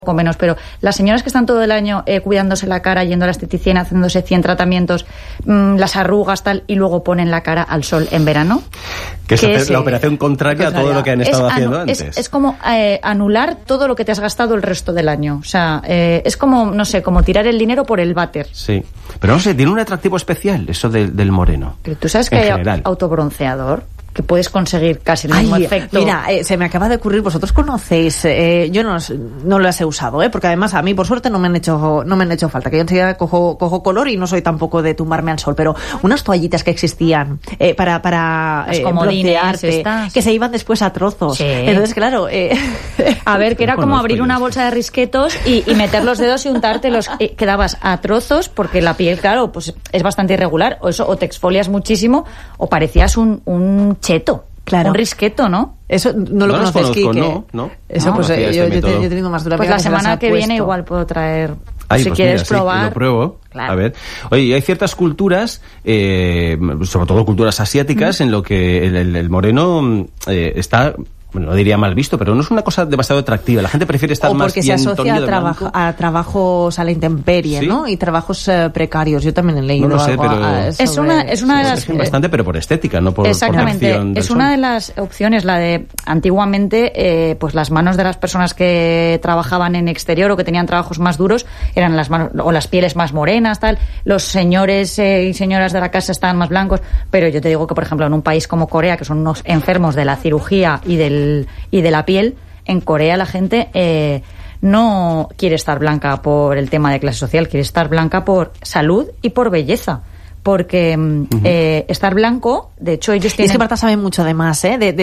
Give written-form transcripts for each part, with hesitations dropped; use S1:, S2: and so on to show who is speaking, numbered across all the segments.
S1: poco menos, pero las señoras que están todo el año cuidándose la cara, yendo a la esteticien, haciéndose 100 tratamientos, las arrugas, tal, y luego ponen la cara al sol en verano.
S2: Que es la operación contraria a todo lo que han estado haciendo antes.
S1: Es como anular todo lo que te has gastado el resto del año. O sea, es como, no sé, como tirar el dinero por el váter.
S2: Sí, pero no sé, tiene un atractivo especial eso del moreno.
S1: Pero tú sabes que hay autobronceador, que puedes conseguir casi el mismo efecto.
S3: Mira, se me acaba de ocurrir, vosotros conocéis, yo no las he usado, porque además a mí por suerte no me han hecho falta, que yo enseguida cojo color y no soy tampoco de tumbarme al sol, pero unas toallitas que existían para broncearte, que se iban después a trozos. Sí. Entonces, claro,
S1: a ver, que era como abrir una bolsa de risquetos y meter los dedos y untártelos, quedabas a trozos porque la piel, claro, pues es bastante irregular, o te exfolias muchísimo o parecías un cheto. Claro. Un risqueto, ¿no?
S3: Eso no lo conoces, Kike.
S2: No.
S3: Eso pues yo he tenido más dura.
S1: Pues la semana que viene igual puedo traer. Si
S2: pues
S1: quieres
S2: mira,
S1: probar.
S2: Sí, lo pruebo.
S1: Claro.
S2: A ver. Oye, hay ciertas culturas, sobre todo culturas asiáticas, en lo que el moreno está... Bueno, no diría mal visto, pero no es una cosa demasiado atractiva. La gente prefiere estar más bien
S3: porque se asocia a trabajos a la intemperie, ¿sí? ¿No? Y trabajos precarios. Yo también he leído
S2: no sé,
S3: algo
S2: pero
S1: es una de las...
S2: bastante, pero por estética, no por
S1: exactamente.
S2: Protección del
S1: es
S2: sol.
S1: una de las opciones, la de antiguamente, pues las manos de las personas que trabajaban en exterior o que tenían trabajos más duros eran las manos o las pieles más morenas, tal. Los señores y señoras de la casa estaban más blancos, pero yo te digo que, por ejemplo, en un país como Corea, que son unos enfermos de la cirugía y de la piel, en Corea la gente no quiere estar blanca por el tema de clase social, quiere estar blanca por salud y por belleza. Porque estar blanco, de hecho ellos tienen...
S3: Y es que Marta sabe mucho además,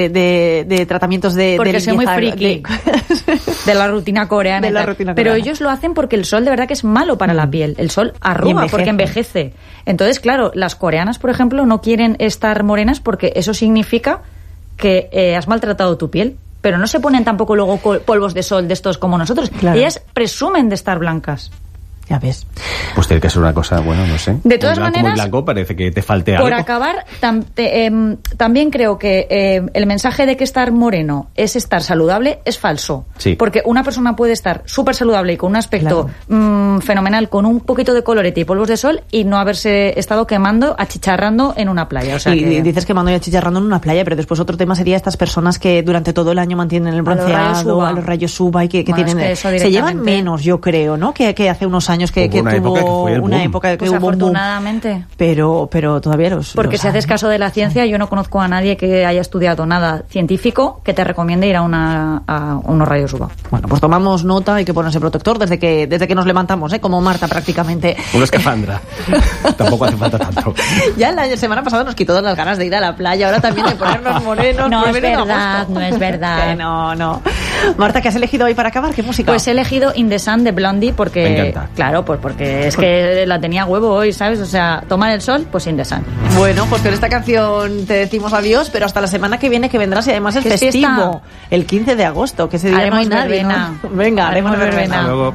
S3: de tratamientos de
S1: porque soy muy friki de la rutina coreana. Pero ellos lo hacen porque el sol de verdad que es malo para la piel. El sol arruga porque envejece. Entonces, claro, las coreanas, por ejemplo, no quieren estar morenas porque eso significa que has maltratado tu piel. Pero no se ponen tampoco luego polvos de sol de estos como nosotros. Claro. Ellas presumen de estar blancas.
S3: Ya ves.
S2: Pues tiene que ser una cosa, bueno, no sé.
S1: De todas maneras,
S2: muy blanco parece que te falte algo.
S1: Por acabar, también creo que el mensaje de que estar moreno es estar saludable es falso.
S2: Sí.
S1: Porque una persona puede estar súper saludable y con un aspecto fenomenal, con un poquito de colorete y polvos de sol y no haberse estado quemando, achicharrando en una playa. O sea
S3: y dices quemando y achicharrando en una playa, pero después otro tema sería estas personas que durante todo el año mantienen el bronceado, a los rayos UVA y que tienen... Es que se llevan menos, yo creo, ¿no? Que hace unos años que tuvo una época que
S1: pues
S3: hubo
S1: afortunadamente
S3: un boom, pero todavía
S1: porque si haces caso de la ciencia, yo no conozco a nadie que haya estudiado nada científico que te recomiende ir a unos rayos UVA.
S3: Bueno, pues tomamos nota, hay que ponerse protector desde que nos levantamos, como Marta prácticamente.
S2: Una escafandra. Tampoco hace falta tanto.
S3: Ya la semana pasada nos quitó las ganas de ir a la playa, ahora también de ponernos morenos.
S1: No es verdad.
S3: No. Marta, ¿qué has elegido hoy para acabar? ¿Qué música?
S1: Pues he elegido In the Sun de Blondie porque...
S2: Me encanta.
S1: Claro, pues porque es que la tenía huevo hoy, ¿sabes? O sea, tomar el sol, pues In the Sun.
S3: Bueno, pues con esta canción te decimos adiós, pero hasta la semana que viene que vendrás y además el festivo, el 15 de agosto, que ese día
S1: haremos
S3: no hay nadie,
S1: verbena.
S3: ¿no? Venga, haremos verbena.
S2: Hasta luego.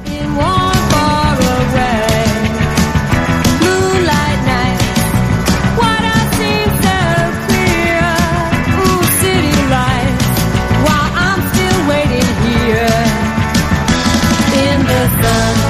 S4: Sun.